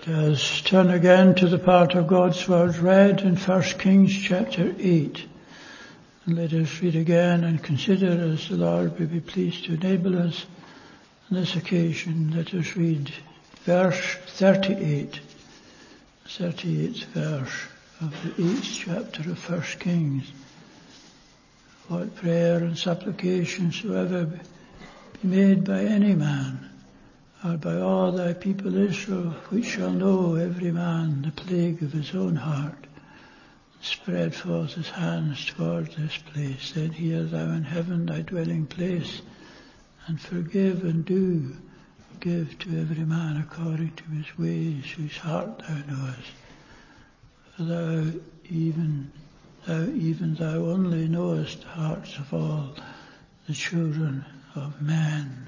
Let us turn again to the part of God's Word read in 1 Kings chapter 8. And let us read again and consider as the Lord may be pleased to enable us on this occasion. Let us read verse 38, 38th verse of the 8th chapter of 1 Kings. What prayer and supplication soever be made by any man, or by all thy people Israel, which shall know every man the plague of his own heart, spread forth his hands toward this place, then hear thou in heaven thy dwelling place, and forgive and do give to every man according to his ways, whose heart thou knowest. For thou even thou only knowest the hearts of all the children of men.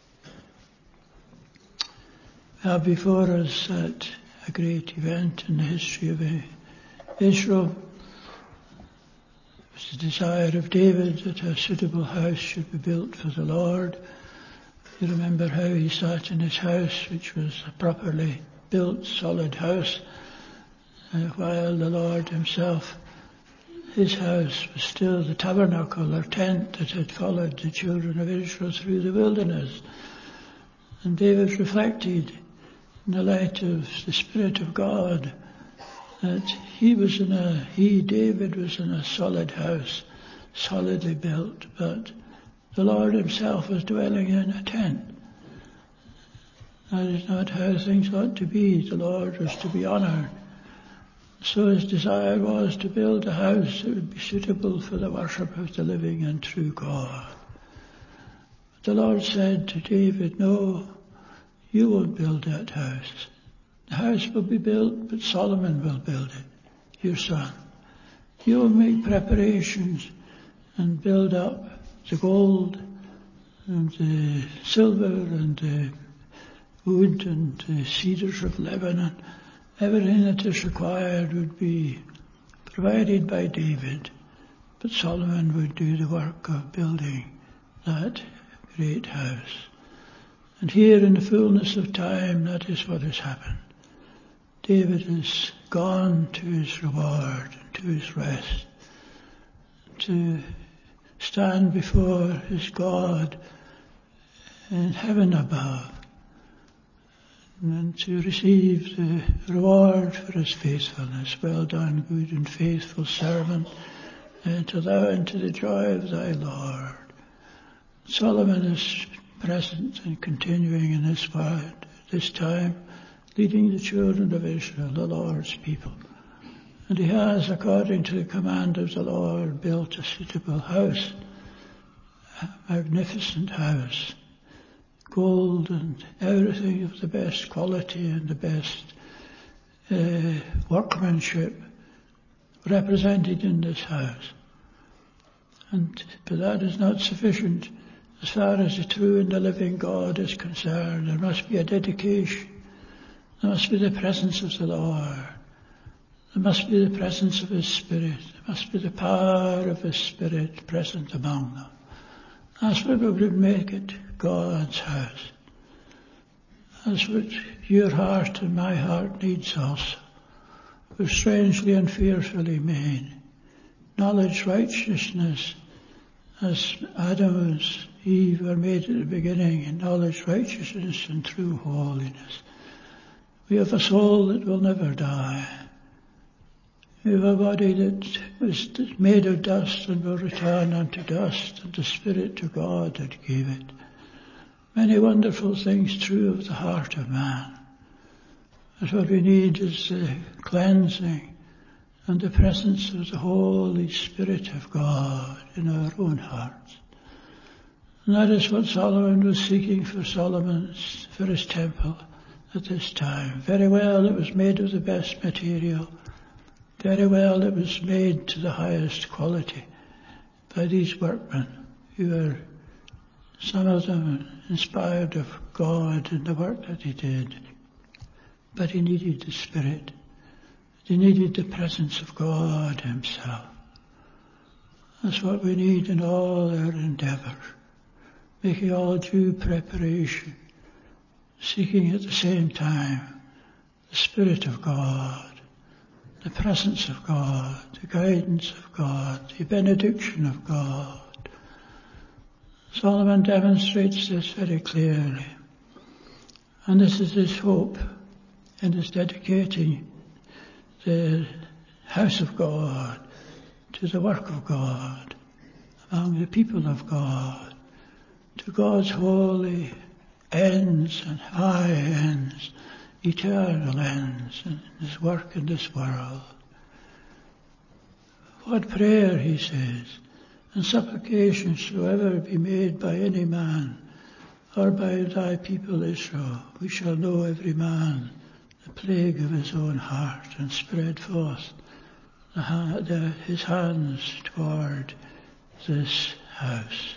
We have before us that a great event in the history of Israel. It was the desire of David that a suitable house should be built for the Lord. You remember how he sat in his house, which was a properly built, solid house, while the Lord himself, his house, was still the tabernacle or tent that had followed the children of Israel through the wilderness. And David reflected in the light of the Spirit of God that David was in a solid house, solidly built, but the Lord himself was dwelling in a tent. That is not how things ought to be. The Lord was to be honoured. So his desire was to build a house that would be suitable for the worship of the living and true God. But the Lord said to David, no, you won't build that house. The house will be built, but Solomon will build it, your son. You will make preparations and build up the gold and the silver and the wood and the cedars of Lebanon. Everything that is required would be provided by David, but Solomon would do the work of building that great house. And here in the fullness of time, that is what has happened. David has gone to his reward, to his rest, to stand before his God in heaven above, and to receive the reward for his faithfulness. Well done, good and faithful servant, enter thou into the joy of thy Lord. Solomon is present and continuing in this word, this time, leading the children of Israel, the Lord's people. And he has, according to the command of the Lord, built a suitable house, a magnificent house, gold and everything of the best quality and the best workmanship represented in this house. But that is not sufficient. As far as the true and the living God is concerned, there must be a dedication. There must be the presence of the Lord. There must be the presence of His Spirit. There must be the power of His Spirit present among them. That's what would make it God's house. That's what your heart and my heart needs also. We're strangely and fearfully made. Knowledge, righteousness, as Adam and Eve were made at the beginning, in knowledge, righteousness, and true holiness. We have a soul that will never die. We have a body that was made of dust and will return unto dust, and the Spirit to God that gave it. Many wonderful things true of the heart of man. But what we need is the cleansing and the presence of the Holy Spirit of God in our own hearts. And that is what Solomon was seeking for his temple at this time. Very well, it was made of the best material. Very well, it was made to the highest quality by these workmen who were, some of them, inspired of God in the work that he did. But he needed the Spirit. He needed the presence of God himself. That's what we need in all our endeavours. Making all due preparation, seeking at the same time the Spirit of God, the presence of God, the guidance of God, the benediction of God. Solomon demonstrates this very clearly. And this is his hope in his dedicating the house of God to the work of God, among the people of God, to God's holy ends and high ends, eternal ends in his work in this world. What prayer, he says, and supplication shall ever be made by any man, or by thy people Israel, we shall know every man the plague of his own heart, and spread forth his hands toward this house.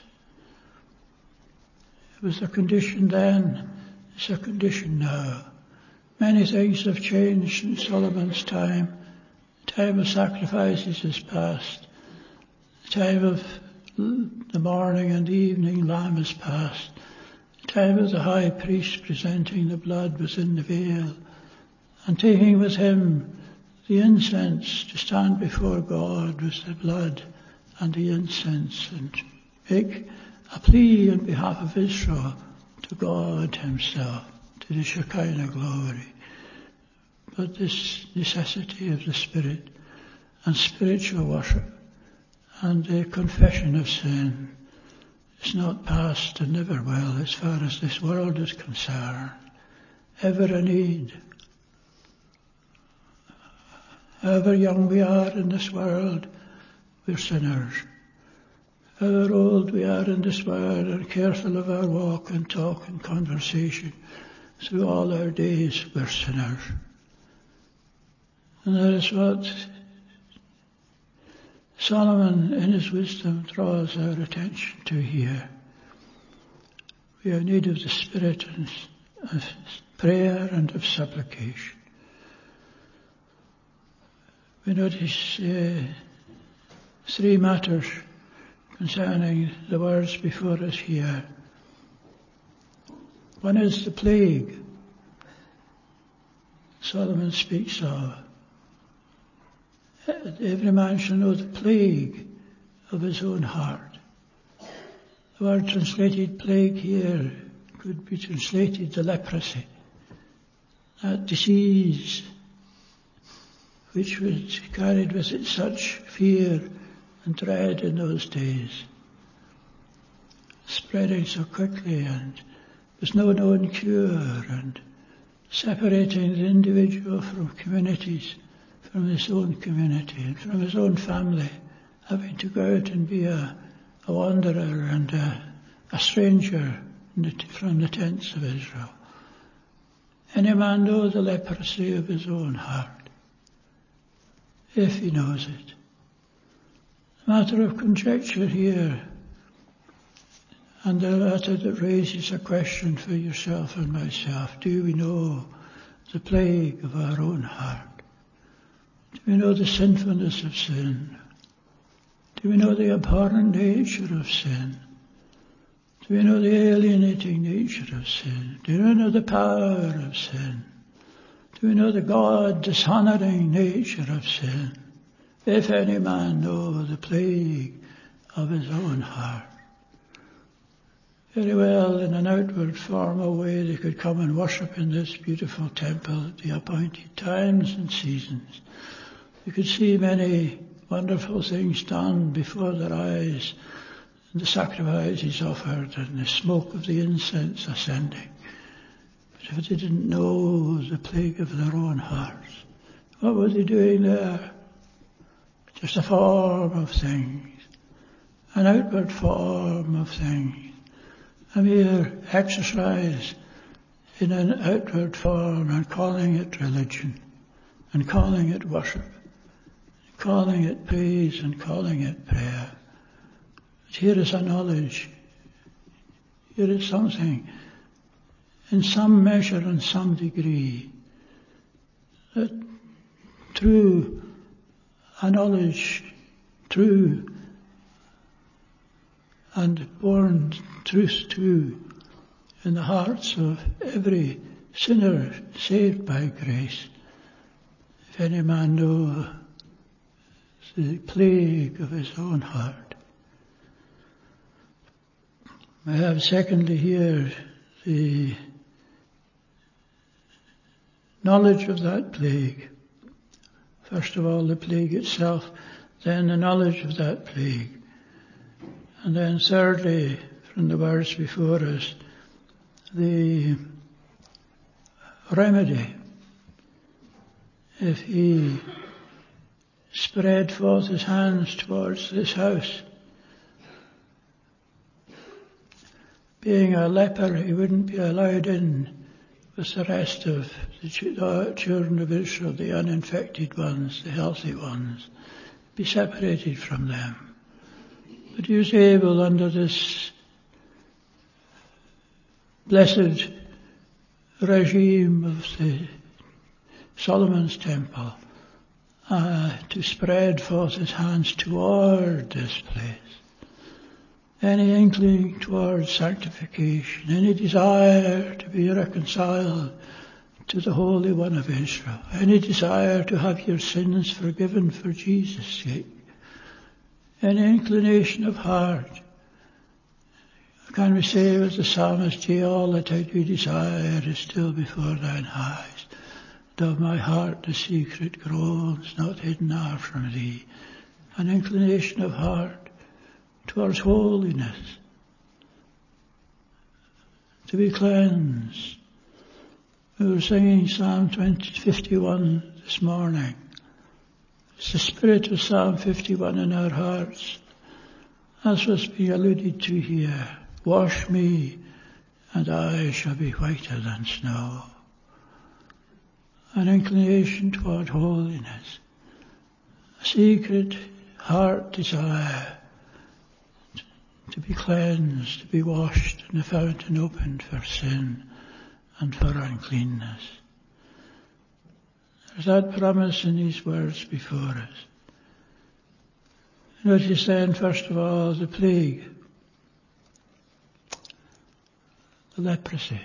It was a condition then, it's a condition now. Many things have changed in Solomon's time. The time of sacrifices is past. The time of the morning and the evening lamb is past. The time of the high priest presenting the blood within the veil and taking with him the incense to stand before God with the blood and the incense and make a plea on behalf of Israel to God himself, to the Shekinah glory. But this necessity of the Spirit and spiritual worship and the confession of sin is not past and never will as far as this world is concerned. Ever a need. However young we are in this world, we're sinners. However old we are in this world and careful of our walk and talk and conversation, through all our days we're sinners. And that is what Solomon in his wisdom draws our attention to here. We have need of the Spirit and of prayer and of supplication. We notice three matters concerning the words before us here. One is the plague Solomon speaks of. Every man shall know the plague of his own heart. The word translated plague here could be translated the leprosy, that disease which was carried with it such fear and dread in those days, spreading so quickly and with no known cure, and separating the individual from communities, from his own community and from his own family, having to go out and be a wanderer and a stranger from the tents of Israel. Any man know the leprosy of his own heart, if he knows it. A matter of conjecture here, and a matter that raises a question for yourself and myself. Do we know the plague of our own heart? Do we know the sinfulness of sin? Do we know the abhorrent nature of sin? Do we know the alienating nature of sin? Do we know the power of sin? Do we know the God-dishonouring nature of sin? If any man know the plague of his own heart. Very well, in an outward formal way, they could come and worship in this beautiful temple at the appointed times and seasons. You could see many wonderful things done before their eyes, and the sacrifices offered, and the smoke of the incense ascending. But if they didn't know the plague of their own hearts, what were they doing there? Just a form of things, an outward form of things, a mere exercise in an outward form, and calling it religion, and calling it worship, calling it praise, and calling it prayer. But here is a knowledge, here is something, in some measure and some degree, that through a knowledge, true and born truth too, in the hearts of every sinner saved by grace. If any man know the plague of his own heart. I have secondly here the knowledge of that plague. First of all, the plague itself, then the knowledge of that plague. And then thirdly, from the words before us, the remedy. If he spread forth his hands towards this house, being a leper, he wouldn't be allowed in with the rest of the children of Israel, the uninfected ones, the healthy ones, be separated from them. But he was able, under this blessed regime of the Solomon's temple, to spread forth his hands toward this place. Any inkling towards sanctification, any desire to be reconciled to the Holy One of Israel, any desire to have your sins forgiven for Jesus' sake, any inclination of heart. Can we say with the psalmist, yea, all that I do desire is still before thine eyes. And of my heart the secret groans, not hidden are from thee. An inclination of heart towards holiness, to be cleansed. We were singing Psalm 51 this morning. It's the spirit of Psalm 51 in our hearts, as was being alluded to here. Wash me, and I shall be whiter than snow. An inclination toward holiness, a secret heart desire to be cleansed, to be washed, and the fountain opened for sin and for uncleanness. There's that promise in these words before us. Notice then, first of all, the plague, the leprosy.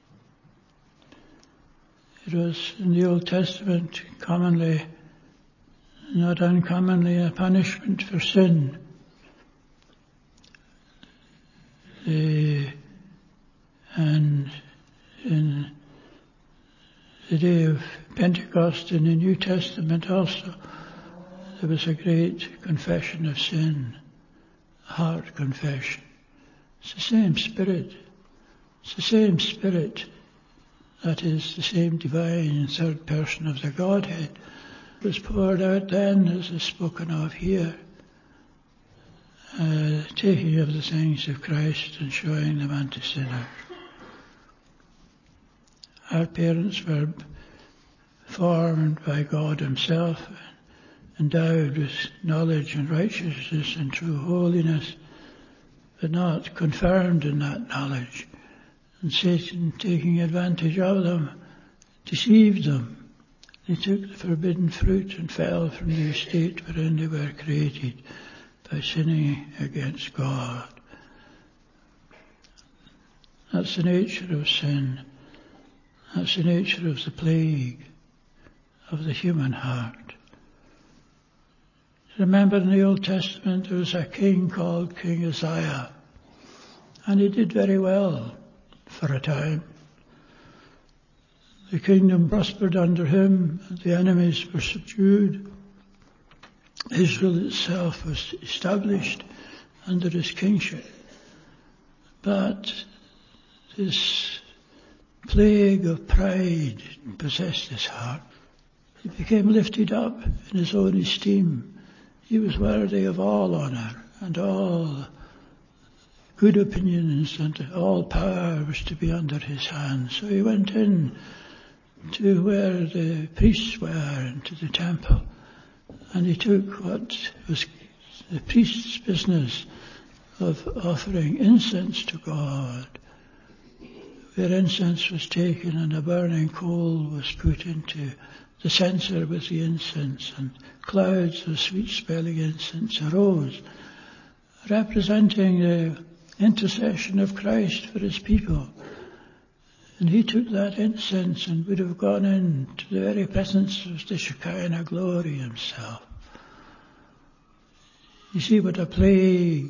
It was in the Old Testament commonly, not uncommonly, a punishment for sin. And in the day of Pentecost in the New Testament also, there was a great confession of sin, a heart confession. It's the same Spirit. It's the same Spirit. That is the same divine and third person of the Godhead. It was poured out then, as is spoken of here, taking of the things of Christ and showing them unto sinners. Our parents were formed by God himself, endowed with knowledge and righteousness and true holiness, but not confirmed in that knowledge. And Satan, taking advantage of them, deceived them. They took the forbidden fruit and fell from the estate wherein they were created by sinning against God. That's the nature of sin. That's the nature of the plague of the human heart. Remember, in the Old Testament there was a king called King Uzziah, and he did very well for a time. The kingdom prospered under him, and the enemies were subdued. Israel itself was established under his kingship. But this plague of pride possessed his heart. He became lifted up in his own esteem. He was worthy of all honour and all good opinions, and all power was to be under his hand. So he went in to where the priests were, into the temple, and he took what was the priest's business of offering incense to God. Where incense was taken and a burning coal was put into the censer with the incense, and clouds of sweet-smelling incense arose, representing the intercession of Christ for his people. And he took that incense and would have gone into the very presence of the Shekinah glory himself. You see what a plague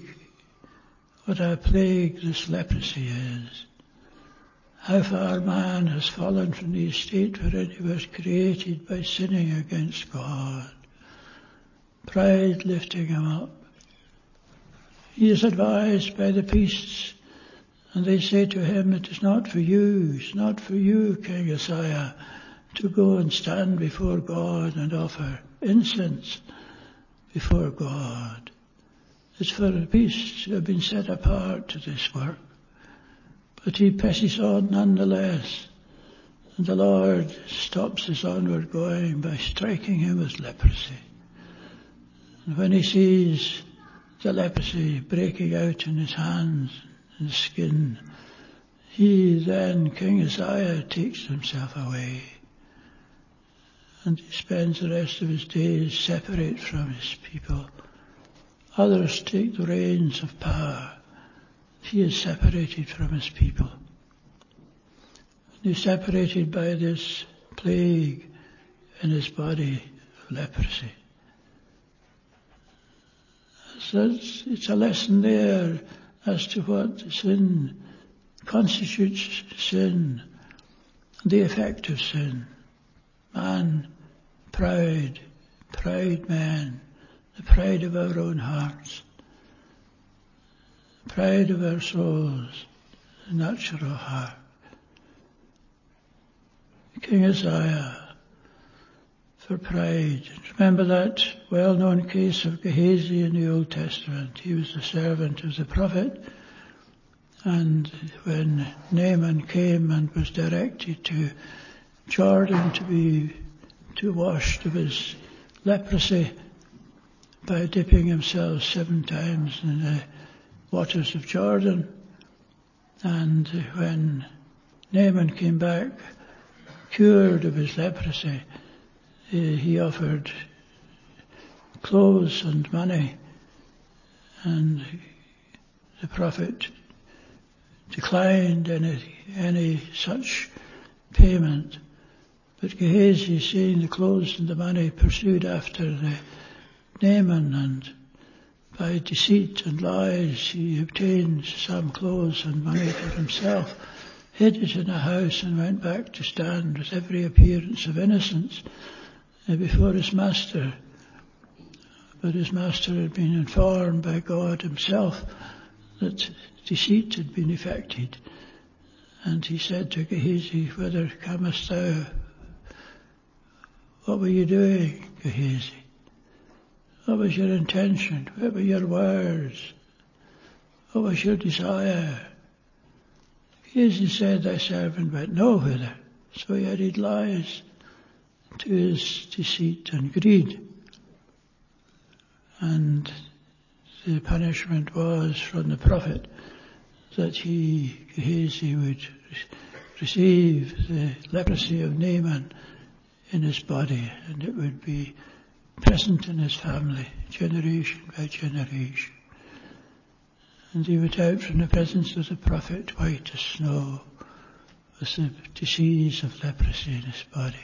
this leprosy is. How far man has fallen from the estate wherein he was created by sinning against God. Pride lifting him up. He is advised by the priests, and they say to him, it's not for you, King Uzziah, to go and stand before God and offer incense before God. It's for the priests who have been set apart to this work. But he presses on nonetheless, and the Lord stops his onward going by striking him with leprosy. And when he sees the leprosy breaking out in his hands and skin, he then, King Uzziah, takes himself away. And he spends the rest of his days separate from his people. Others take the reins of power. He is separated from his people. He is separated by this plague in his body of leprosy. So it's a lesson there as to what sin constitutes sin, the effect of sin. Man, proud man, the pride of our own hearts, the pride of our souls, the natural heart. King Uzziah, for pride. Remember that well-known case of Gehazi in the Old Testament. He was the servant of the prophet, and when Naaman came and was directed to Jordan to wash of his leprosy by dipping himself 7 times in the waters of Jordan, and when Naaman came back cured of his leprosy, he offered clothes and money, and the prophet declined any such payment. But Gehazi, seeing the clothes and the money, pursued after the Naaman, and by deceit and lies he obtained some clothes and money for himself, hid it in a house, and went back to stand with every appearance of innocence before his master. But his master had been informed by God himself that deceit had been effected. And he said to Gehazi, whither comest thou? What were you doing, Gehazi? What was your intention? What were your words? What was your desire? Gehazi said, thy servant went no whither. So he added lies to his deceit and greed. And the punishment was from the prophet that Gehazi would receive the leprosy of Naaman in his body, and it would be present in his family, generation by generation. And he went out from the presence of the prophet white as snow, with the disease of leprosy in his body.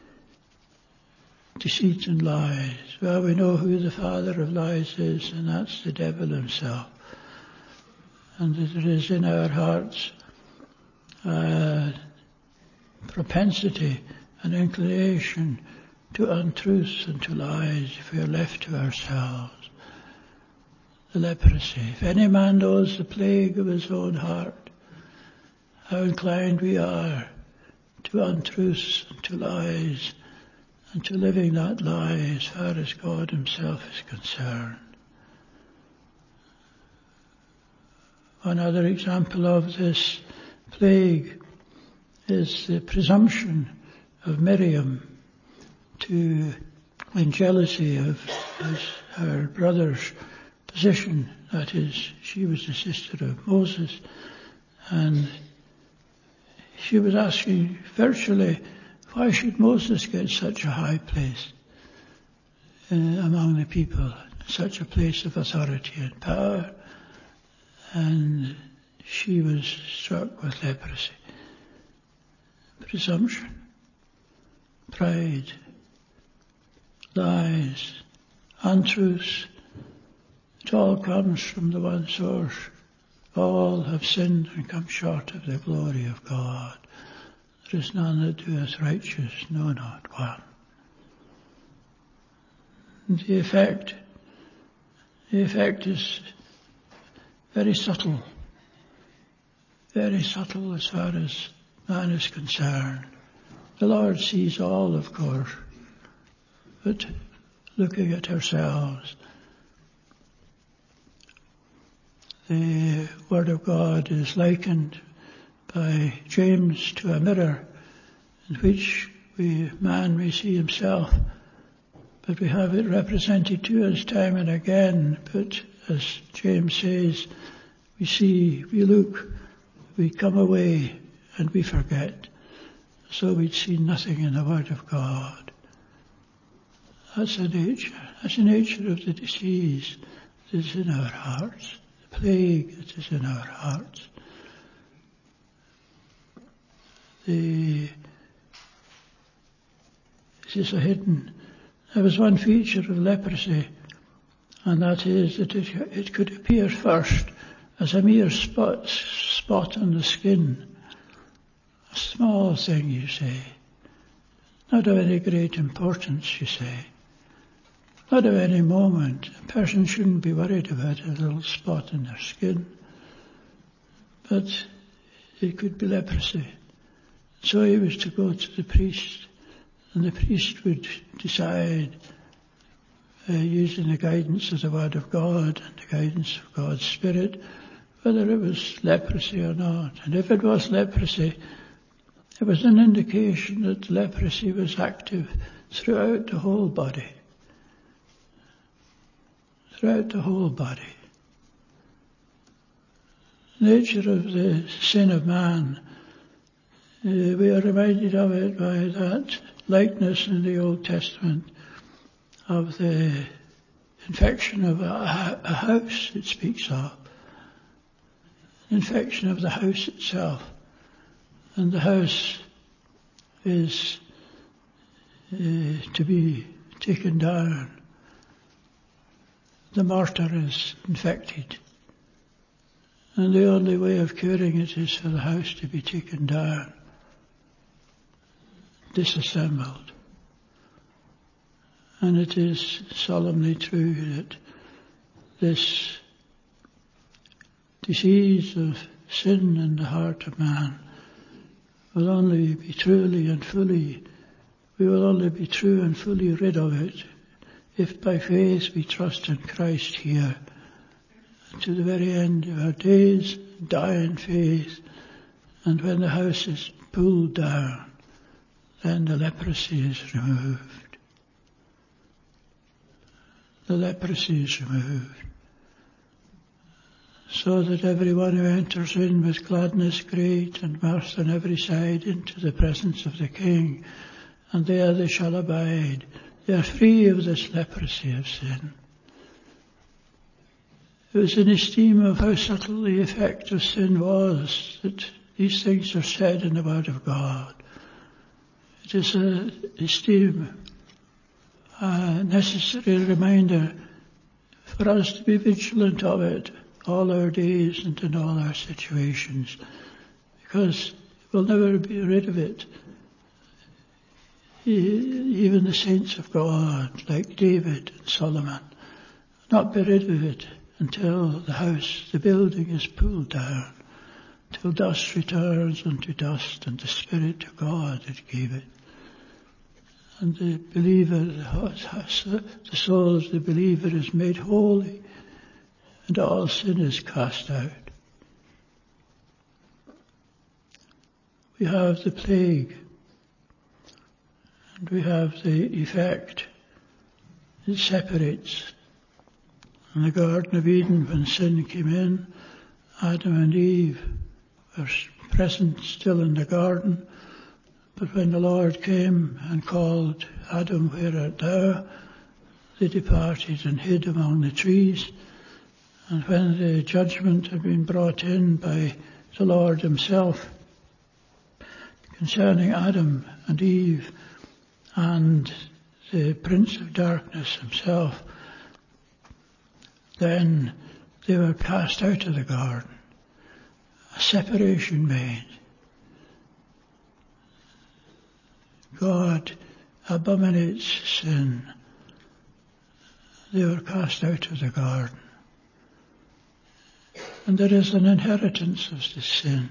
Deceit and lies. Well, we know who the father of lies is, and that's the devil himself. And there is in our hearts a propensity, an inclination to untruths and to lies if we are left to ourselves. The leprosy. If any man knows the plague of his own heart, how inclined we are to untruths and to lies, and to living that lie as far as God himself is concerned. Another example of this plague is the presumption of Miriam in jealousy of her brother's position. That is, she was the sister of Moses, and she was asking virtually, why should Moses get such a high place among the people, such a place of authority and power? And she was struck with leprosy. presumption, pride, lies, untruths. It all comes from the one source. All have sinned and come short of the glory of God. There is none that doeth righteous, no, not one. And the effect is very subtle as far as man is concerned. The Lord sees all, of course, but looking at ourselves, the Word of God is likened by James to a mirror in which man may see himself, but we have it represented to us time and again. But as James says, we see, we look, we come away and we forget. So we'd see nothing in the Word of God. That's the nature. That's the nature of the disease that is in our hearts, the plague that is in our hearts. It is a hidden. There was one feature of leprosy, and that is that it could appear first as a mere spot on the skin. A small thing, you say. Not of any great importance, you say. Not of any moment. A person shouldn't be worried about a little spot in their skin. But it could be leprosy. So he was to go to the priest, and the priest would decide, using the guidance of the Word of God and the guidance of God's Spirit, whether it was leprosy or not. And if it was leprosy, it was an indication that leprosy was active throughout the whole body. Throughout the whole body. The nature of the sin of man, we are reminded of it by that likeness in the Old Testament of the infection of a house it speaks of. Infection of the house itself. And the house is to be taken down. The mortar is infected. And the only way of curing it is for the house to be taken down, disassembled. And it is solemnly true that this disease of sin in the heart of man will only be truly and fully, we will only be true and fully rid of it if by faith we trust in Christ here to the very end of our days, die in faith, and when the house is pulled down, then the leprosy is removed. The leprosy is removed. So that everyone who enters in with gladness great and mirth on every side into the presence of the King, and there they shall abide. They are free of this leprosy of sin. It was in esteem of how subtle the effect of sin was that these things are said in the Word of God. It is an esteem, a necessary reminder for us to be vigilant of it all our days and in all our situations, because we'll never be rid of it. Even the saints of God, like David and Solomon, not be rid of it until the house, the building is pulled down, till dust returns unto dust and the Spirit of God that gave it. And the believer, the soul of the believer is made holy, and all sin is cast out. We have the plague, and we have the effect. It separates. In the Garden of Eden, when sin came in, Adam and Eve were present still in the garden, but when the Lord came and called, Adam, where art thou? They departed and hid among the trees. And when the judgment had been brought in by the Lord himself, concerning Adam and Eve and the Prince of Darkness himself, then they were cast out of the garden, a separation made. God abominates sin. They were cast out of the garden. And there is an inheritance of this sin.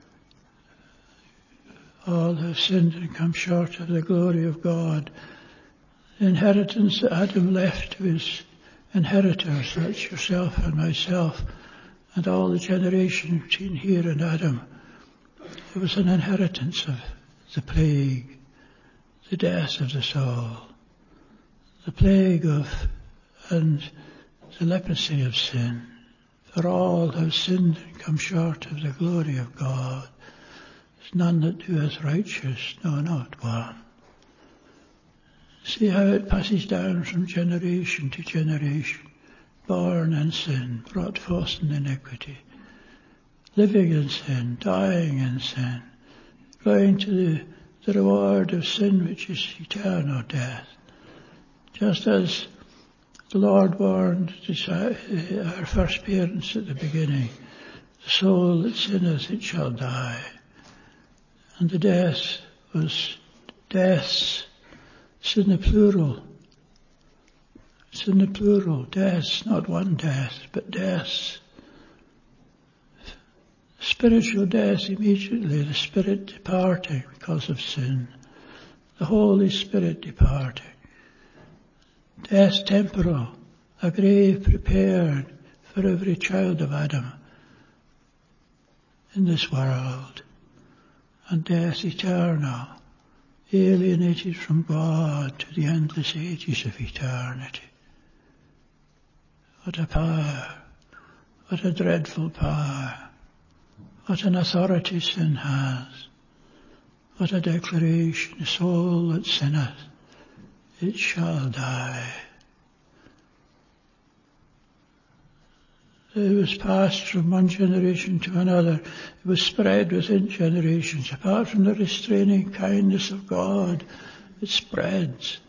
All have sinned and come short of the glory of God. The inheritance that Adam left to his inheritors, that's yourself and myself, and all the generation between here and Adam. It was an inheritance of the plague, the death of the soul, the plague of and the leprosy of sin. For all have sinned and come short of the glory of God. There's none that doeth righteous, no, not one. See how it passes down from generation to generation, born in sin, brought forth in iniquity, living in sin, dying in sin, going to the reward of sin, which is eternal death. Just as the Lord warned our first parents at the beginning, the soul that sinneth, it shall die. And the death was deaths. It's in the plural. It's in the plural. Deaths, not one death, but deaths. Spiritual death immediately, the spirit departing because of sin. The Holy Spirit departing. Death temporal, a grave prepared for every child of Adam in this world. And death eternal, alienated from God to the endless ages of eternity. What a power, what a dreadful power, what an authority sin has, what a declaration, the soul that sinneth, it shall die. It was passed from one generation to another. It was spread within generations. Apart from the restraining kindness of God, it spreads.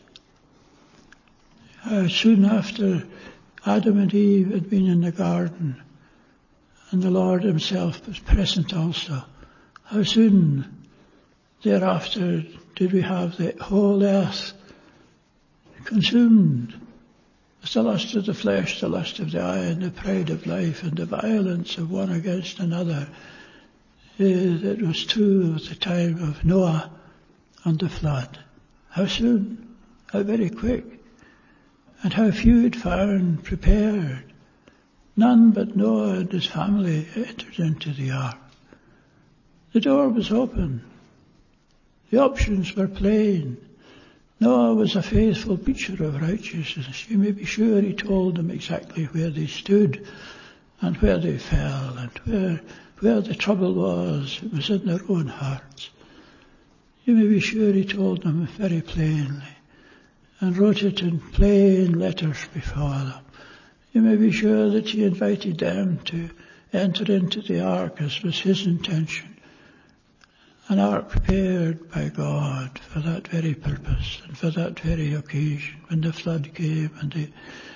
Soon after Adam and Eve had been in the garden, and the Lord himself was present also, how soon thereafter did we have the whole earth consumed with the lust of the flesh, the lust of the eye, and the pride of life, and the violence of one against another. That was true at the time of Noah and the flood. How soon? How very quick. And how few had found prepared. None but Noah and his family entered into the ark. The door was open. The options were plain. Noah was a faithful preacher of righteousness. You may be sure he told them exactly where they stood and where they fell and where the trouble was. It was in their own hearts. You may be sure he told them very plainly and wrote it in plain letters before them. You may be sure that he invited them to enter into the ark as was his intention. An ark prepared by God for that very purpose and for that very occasion. When the flood came and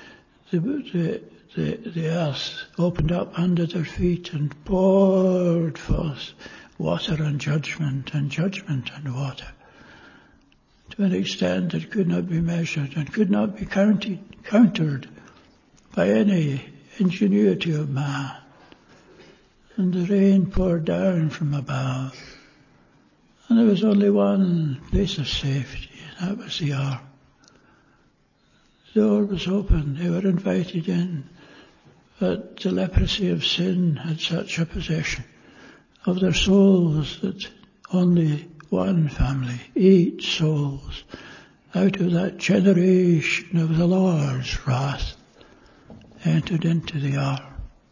the earth opened up under their feet and poured forth water and judgment and water, to an extent that could not be measured and could not be countered by any ingenuity of man. And the rain poured down from above. And there was only one place of safety, and that was the ark. The door was open, they were invited in, but the leprosy of sin had such a possession of their souls that only one family, 8 souls, out of that generation of the Lord's wrath, entered into the ark.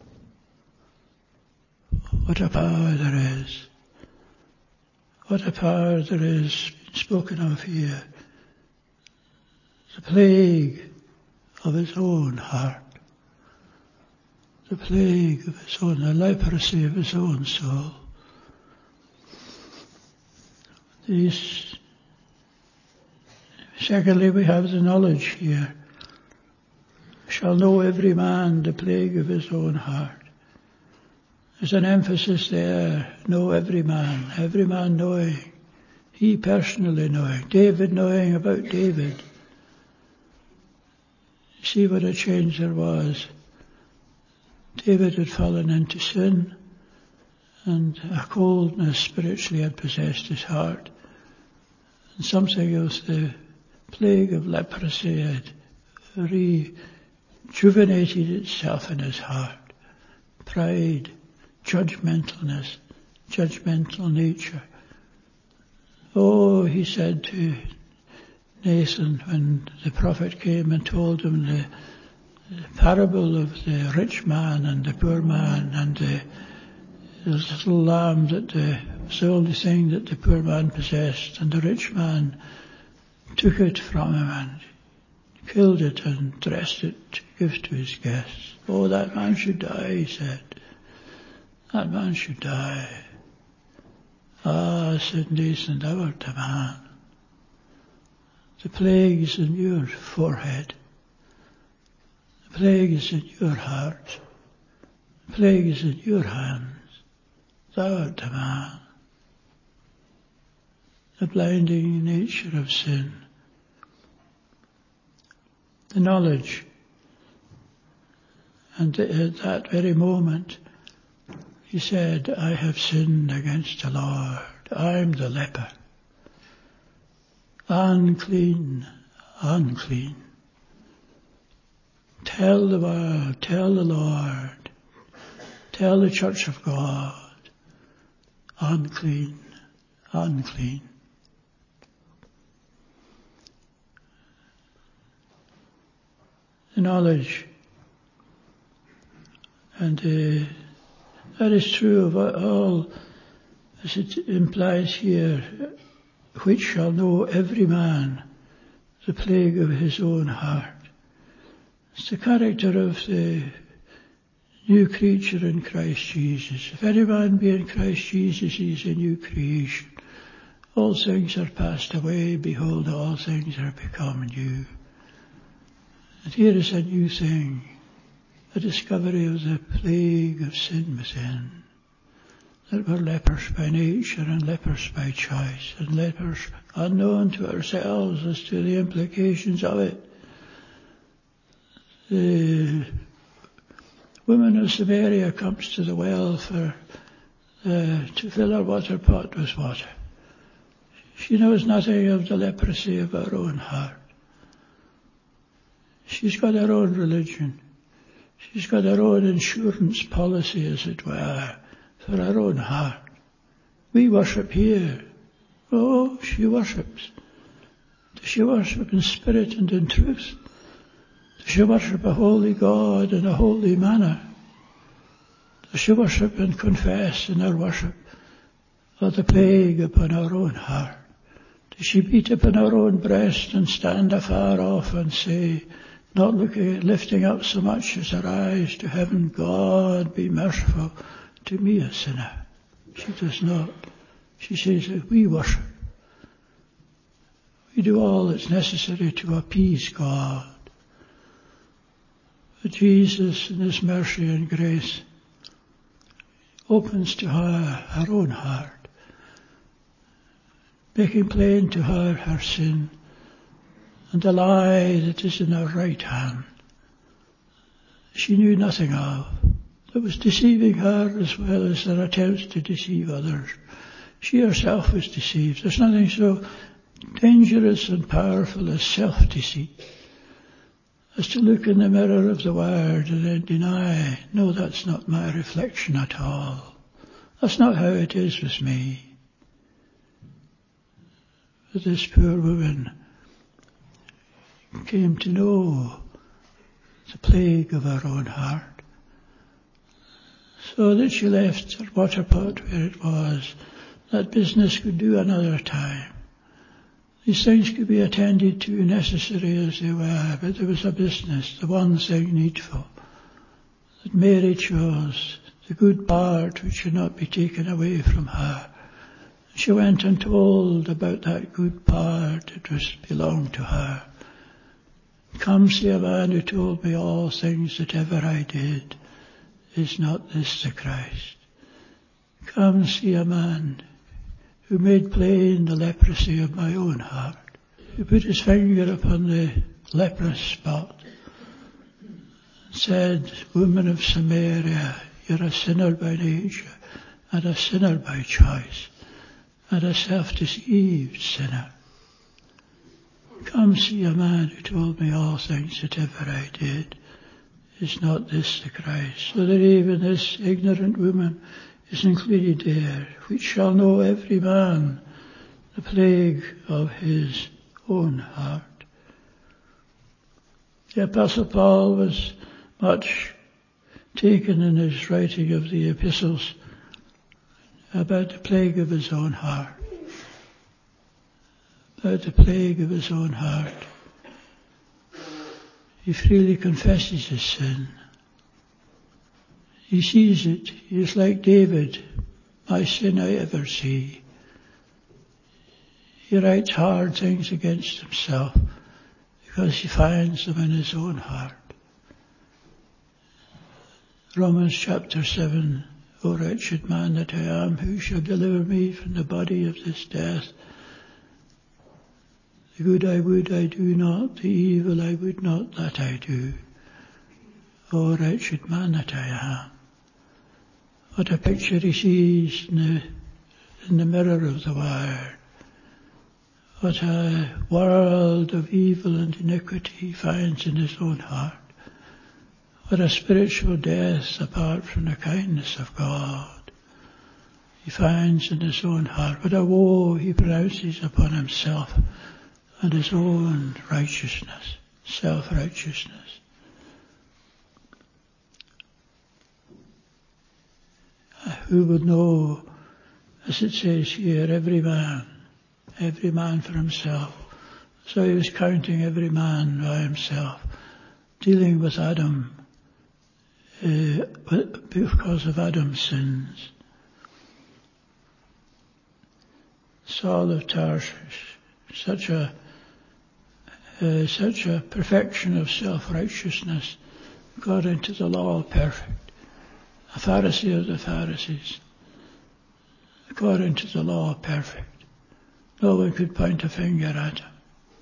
What a power there is. What a power there is spoken of here. The plague of his own heart. The plague of his own, the leprosy of his own soul. Secondly, we have the knowledge here. Shall know every man the plague of his own heart. There's an emphasis there. Know every man knowing. He personally knowing. David knowing about David. See what a change there was. David had fallen into sin, and a coldness spiritually had possessed his heart. And something of the plague of leprosy had rejuvenated itself in his heart. Pride, judgmentalness, judgmental nature. Oh, he said to Nathan when the prophet came and told him the parable of the rich man and the poor man and the little lamb that was the only thing that the poor man possessed, and the rich man took it from him and killed it and dressed it to give to his guests. Oh, that man should die, he said. That man should die. Ah, said Nathan, thou art the man. The plague is in your forehead. The plague is in your heart. The plague is in your hands. Thou art the man. The blinding nature of sin. The knowledge. And at that very moment, he said, I have sinned against the Lord. I'm the leper. Unclean, unclean. Tell the world, tell the Lord, tell the Church of God, unclean, unclean. The knowledge, and that is true of all, as it implies here, which shall know every man the plague of his own heart. It's the character of the new creature in Christ Jesus. If any man be in Christ Jesus, he is a new creation. All things are passed away, behold, all things are become new. And here is a new thing, a discovery of the plague of sin within. That we're lepers by nature and lepers by choice, and lepers unknown to ourselves as to the implications of it. The woman of Samaria comes to the well to fill her water pot with water. She knows nothing of the leprosy of her own heart. She's got her own religion. She's got her own insurance policy, as it were, for her own heart. We worship here. Oh, she worships. Does she worship in spirit and in truth? Does she worship a holy God in a holy manner? Does she worship and confess in her worship of the plague upon her own heart? Does she beat upon her own breast and stand afar off and say, not lifting up so much as her eyes to heaven, God be merciful to me a sinner? She does not. She says that we worship. We do all that's necessary to appease God. But Jesus, in his mercy and grace, opens to her own heart, making plain to her her sin and the lie that is in her right hand. She knew nothing of. That was deceiving her as well as their attempts to deceive others. She herself was deceived. There's nothing so dangerous and powerful as self-deceit, as to look in the mirror of the Word and then deny, no, that's not my reflection at all. That's not how it is with me. But this poor woman came to know the plague of her own heart, so that she left her water pot where it was. That business could do another time. These things could be attended to, necessary as they were, but there was a business, the one thing needful, that Mary chose, the good part which should not be taken away from her. She went and told about that good part that was belonged to her. Come see a man who told me all things that ever I did. Is not this the Christ? Come see a man who made plain the leprosy of my own heart, who put his finger upon the leprous spot, and said, Woman of Samaria, you're a sinner by nature, and a sinner by choice, and a self-deceived sinner. Come see a man who told me all things that ever I did. Is not this the Christ? So that even this ignorant woman is included there, which shall know every man the plague of his own heart. The Apostle Paul was much taken in his writing of the epistles about the plague of his own heart. About the plague of his own heart. He freely confesses his sin. He sees it. He is like David, my sin I ever see. He writes hard things against himself because he finds them in his own heart. Romans chapter 7, O wretched man that I am, who shall deliver me from the body of this death? The good I would I do not, the evil I would not that I do. O wretched man that I am. What a picture he sees in the mirror of the Word. What a world of evil and iniquity he finds in his own heart. What a spiritual death apart from the kindness of God he finds in his own heart. What a woe he pronounces upon himself and his own righteousness, self-righteousness. Who would know, as it says here, every man for himself. So he was counting every man by himself, dealing with Adam, because of Adam's sins. Saul of Tarsus, such a perfection of self-righteousness, according to the law perfect, a Pharisee of the Pharisees, according to the law perfect. No one could point a finger at him.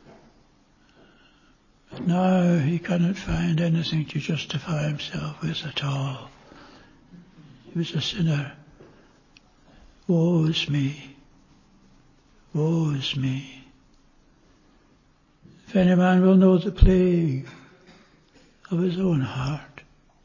But now he cannot find anything to justify himself with at all. He was a sinner. Woe is me. Woe is me. If any man will know the plague of his own heart.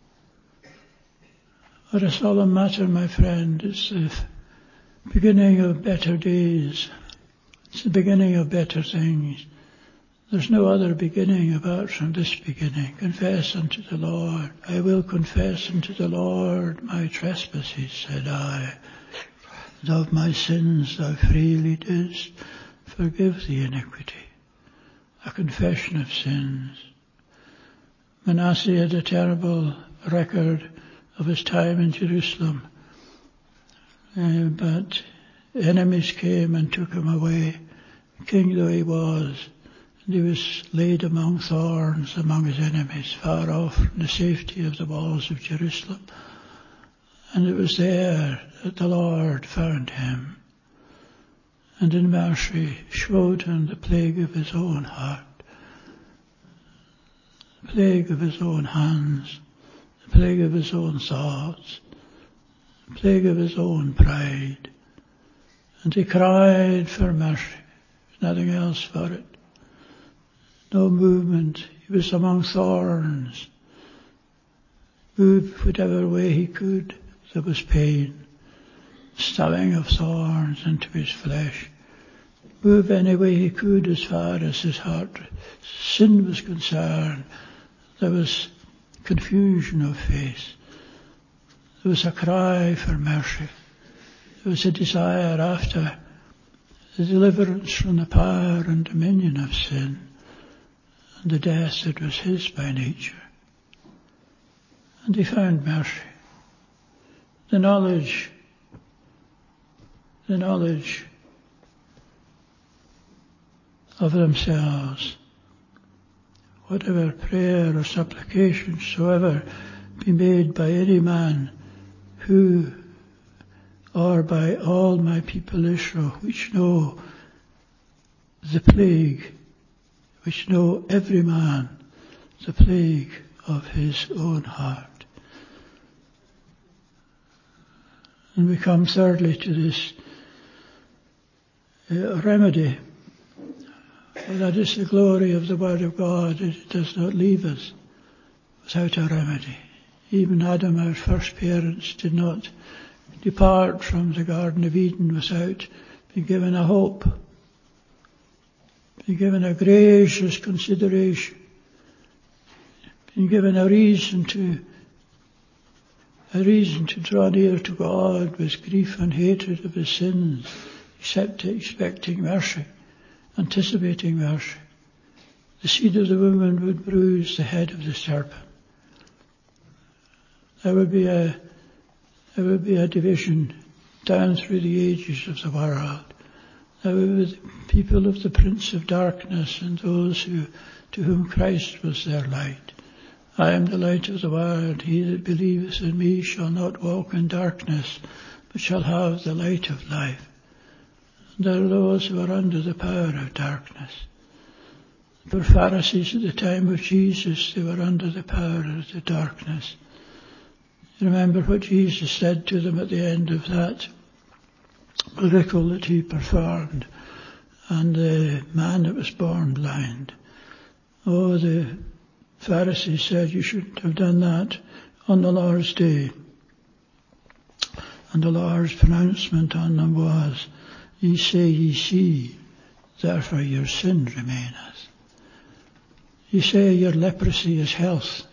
What a solemn matter, my friend. It's the beginning of better days. It's the beginning of better things. There's no other beginning apart from this beginning. Confess unto the Lord. I will confess unto the Lord my trespasses, said I. And of my sins thou freely didst forgive the iniquity. A confession of sins. Manasseh had a terrible record of his time in Jerusalem. But enemies came and took him away, king though he was, and he was laid among thorns among his enemies, far off from the safety of the walls of Jerusalem. And it was there that the Lord found him, and in mercy showed him the plague of his own heart, the plague of his own hands, the plague of his own thoughts, the plague of his own pride. And he cried for mercy. Nothing else for it. No movement. He was among thorns. Moved whatever way he could. There was pain. Stabbing of thorns into his flesh. Move any way he could as far as his heart. Sin was concerned. There was confusion of face. There was a cry for mercy. There was a desire after the deliverance from the power and dominion of sin and the death that was his by nature. And he found mercy. The knowledge of themselves. Whatever prayer or supplication soever be made by any man who, or by all my people Israel, which know the plague, which know every man the plague of his own heart. And we come thirdly to this remedy. That is the glory of the Word of God. It does not leave us without a remedy. Even Adam, our first parents, did not depart from the Garden of Eden without being given a hope, being given a gracious consideration, being given a reason to draw near to God with grief and hatred of his sins, expecting mercy, anticipating mercy. The seed of the woman would bruise the head of the serpent. There would be a division down through the ages of the world. There would be the people of the Prince of Darkness and those to whom Christ was their light. I am the light of the world. He that believeth in me shall not walk in darkness, but shall have the light of life. And there are those who are under the power of darkness. The Pharisees at the time of Jesus, they were under the power of the darkness. You remember what Jesus said to them at the end of that miracle that he performed, and the man that was born blind. Oh, the Pharisees said, you shouldn't have done that on the Lord's day. And the Lord's pronouncement on them was, ye say ye see, therefore your sin remaineth. You say your leprosy is health.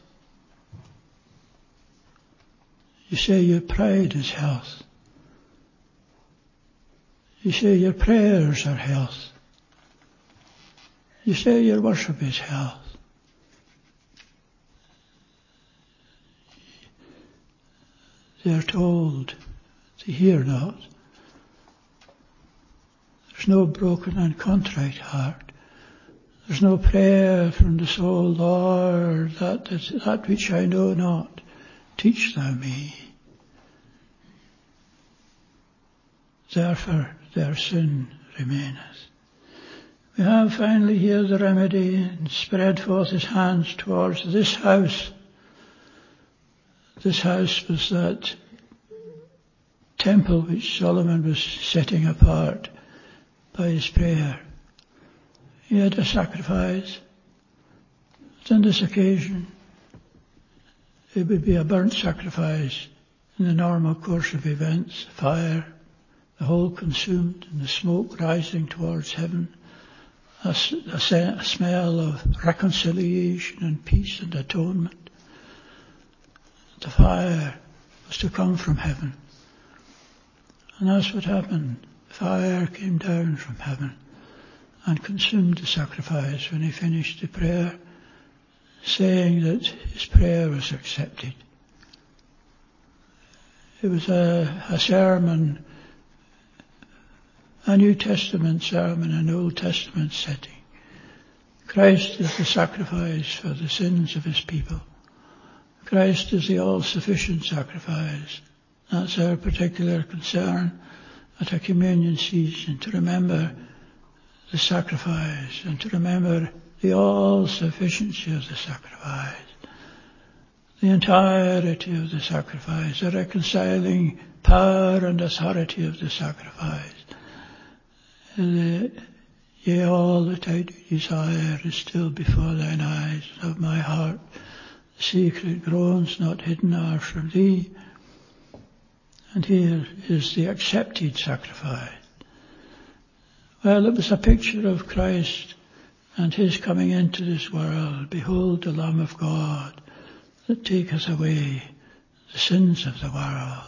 You say your pride is health. You say your prayers are health. You say your worship is health. They are told, they hear not. There's no broken and contrite heart. There's no prayer from the soul, Lord, that which I know not, teach thou me. Therefore their sin remaineth. We have finally here the remedy, and spread forth his hands towards this house. This house was that temple which Solomon was setting apart by his prayer. He had a sacrifice. But on this occasion, it would be a burnt sacrifice in the normal course of events, fire, the whole consumed, and the smoke rising towards heaven, a smell of reconciliation and peace and atonement. The fire was to come from heaven. And that's what happened. Fire came down from heaven and consumed the sacrifice when he finished the prayer, saying that his prayer was accepted. It was a sermon, a New Testament sermon, an Old Testament setting. Christ is the sacrifice for the sins of his people. Christ is the all-sufficient sacrifice. That's our particular concern at a communion season, to remember the sacrifice and to remember the all-sufficiency of the sacrifice, the entirety of the sacrifice, the reconciling power and authority of the sacrifice. Yea, all that I do desire is still before thine eyes, of my heart. Secret groans not hidden are from thee. And here is the accepted sacrifice. Well, it was a picture of Christ and his coming into this world. Behold the Lamb of God that taketh away the sins of the world.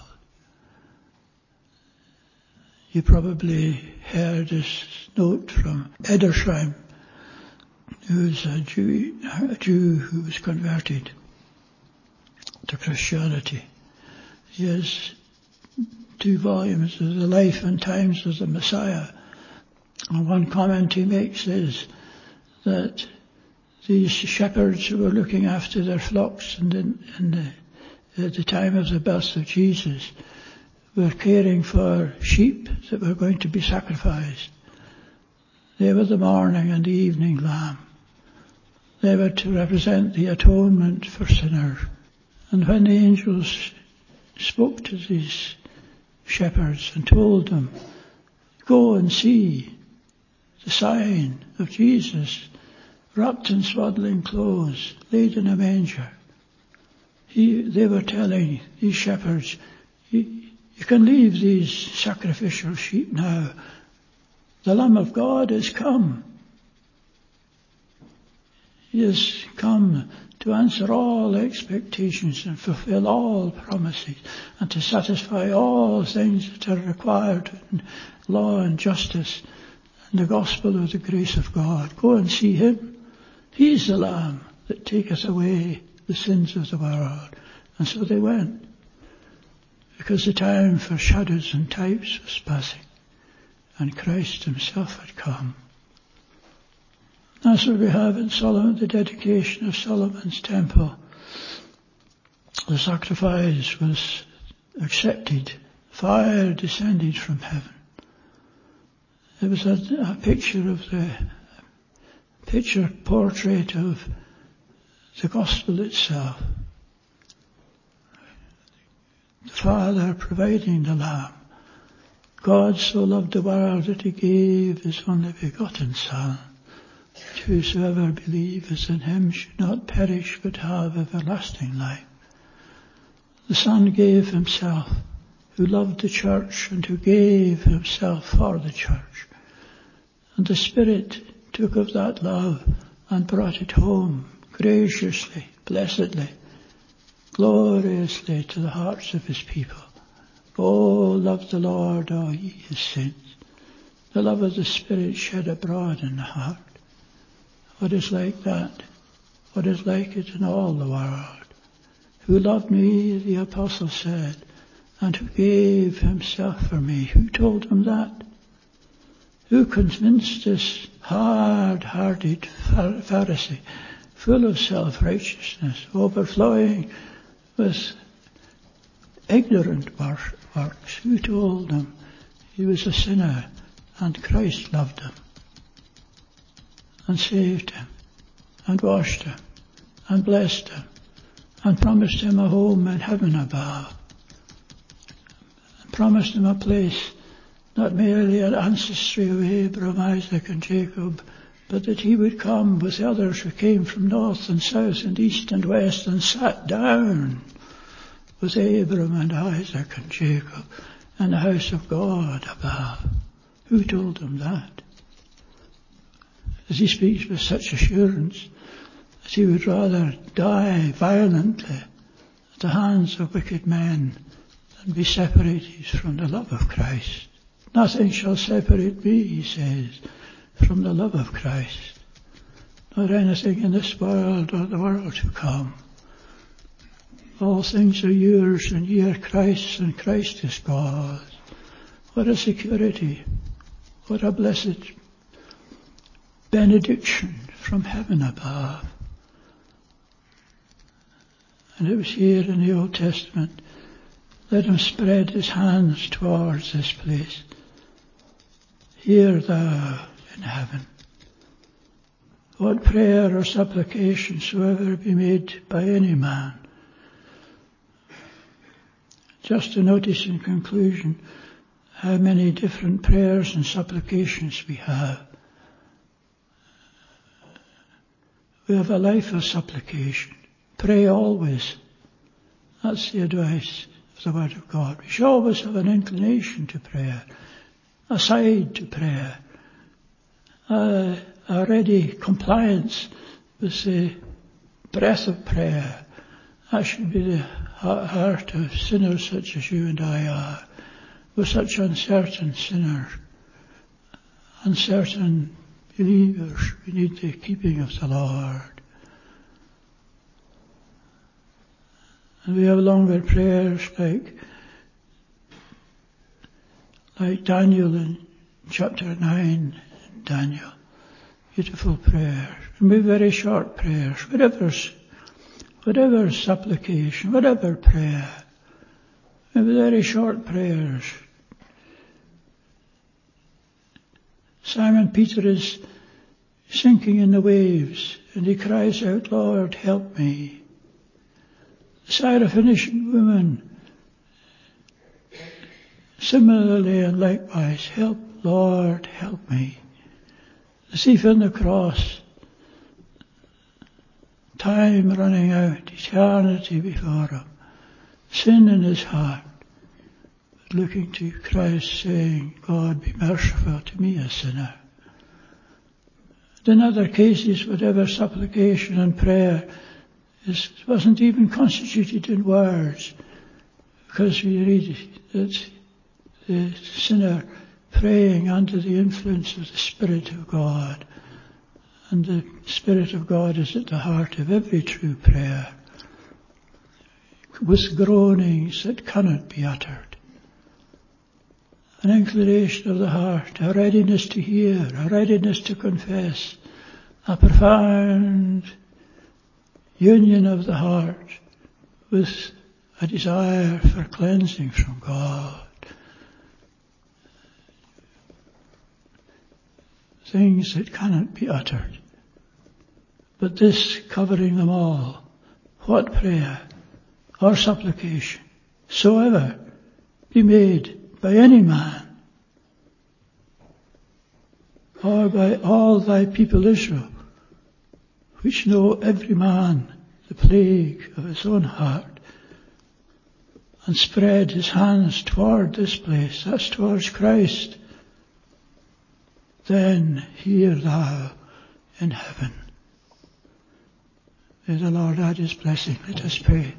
You probably heard this note from Edersheim, who's a Jew who was converted to Christianity. He has 2 volumes of the life and times of the Messiah, And one comment he makes is that these shepherds who were looking after their flocks at the time of the birth of Jesus were caring for sheep that were going to be sacrificed. They were the morning and the evening lamb. They were to represent the atonement for sinners. And when the angels spoke to these shepherds and told them, go and see the sign of Jesus wrapped in swaddling clothes, laid in a manger, they were telling these shepherds, you can leave these sacrificial sheep now. The Lamb of God has come. He has come to answer all expectations and fulfill all promises and to satisfy all things that are required in law and justice and the gospel of the grace of God. Go and see him. He is the Lamb that taketh away the sins of the world. And so they went, because the time for shadows and types was passing, and Christ himself had come. That's what we have in Solomon, the dedication of Solomon's temple. The sacrifice was accepted. Fire descended from heaven. It was a picture portrait of the gospel itself. The Father providing the Lamb. God so loved the world that he gave his only begotten Son, that whosoever believeth in him should not perish but have everlasting life. The Son gave himself, who loved the church and who gave himself for the church. And the Spirit took of that love and brought it home graciously, blessedly, gloriously to the hearts of his people. Oh, love the Lord, all ye his saints. The love of the Spirit shed abroad in the heart. What is like that? What is like it in all the world? Who loved me, the apostle said, and who gave himself for me. Who told him that? Who convinced this hard-hearted Pharisee, full of self-righteousness, overflowing with ignorant works? Who told him he was a sinner and Christ loved him and saved him and washed him and blessed him and promised him a home in heaven above, and promised him a place, not merely an ancestry of Abraham, Isaac and Jacob, but that he would come with others who came from north and south and east and west and sat down with Abraham and Isaac and Jacob in the house of God above. Who told him that? As he speaks with such assurance that he would rather die violently at the hands of wicked men than be separated from the love of Christ. Nothing shall separate me, he says, from the love of Christ, nor anything in this world or the world to come. All things are yours, and ye are Christ's, and Christ is God's. What a security, what a blessed benediction from heaven above. And it was here in the Old Testament, let him spread his hands towards this place. Hear thou in heaven. What prayer or supplication soever be made by any man. Just to notice in conclusion how many different prayers and supplications we have. We have a life of supplication. Pray always. That's the advice of the Word of God. We should always have an inclination to prayer, a side to prayer, a ready compliance with the breath of prayer. That should be the heart of sinners such as you and I are. We're such uncertain sinners, uncertain believers. We need the keeping of the Lord. And we have longer prayers like Daniel in chapter 9, Daniel. Beautiful prayers. And be very short prayers. Whatever supplication, whatever prayer. Maybe very short prayers. Simon Peter is sinking in the waves and he cries out, Lord, help me. The Syrophoenician woman, similarly and likewise, help, Lord, help me. The thief on the cross, time running out, eternity before him, sin in his heart, but looking to Christ saying, God, be merciful to me, a sinner. And in other cases, whatever supplication and prayer wasn't even constituted in words, because we read that the sinner praying under the influence of the Spirit of God, and the Spirit of God is at the heart of every true prayer, with groanings that cannot be uttered. An inclination of the heart, a readiness to hear, a readiness to confess, a profound union of the heart with a desire for cleansing from God. Things that cannot be uttered. But this covering them all, what prayer or supplication soever be made by any man, or by all thy people Israel, which know every man the plague of his own heart, and spread his hands toward this place, that's towards Christ, then hear thou in heaven. May the Lord add his blessing. Let us pray.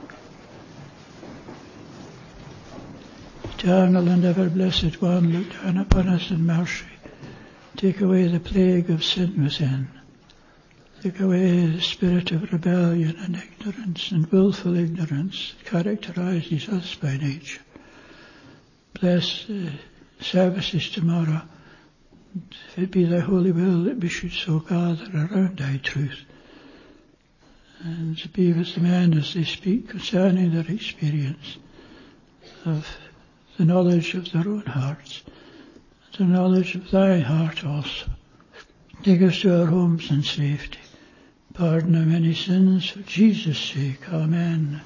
Eternal and ever blessed One, look down upon us in mercy. Take away the plague of sin within. Take away the spirit of rebellion and ignorance and willful ignorance that characterizes us by nature. Bless the services tomorrow. If it be thy holy will that we should so gather around thy truth, and to be with the men as they speak concerning their experience of the knowledge of their own hearts, the knowledge of thy heart also. Take us to our homes in safety. Pardon our many sins for Jesus' sake. Amen.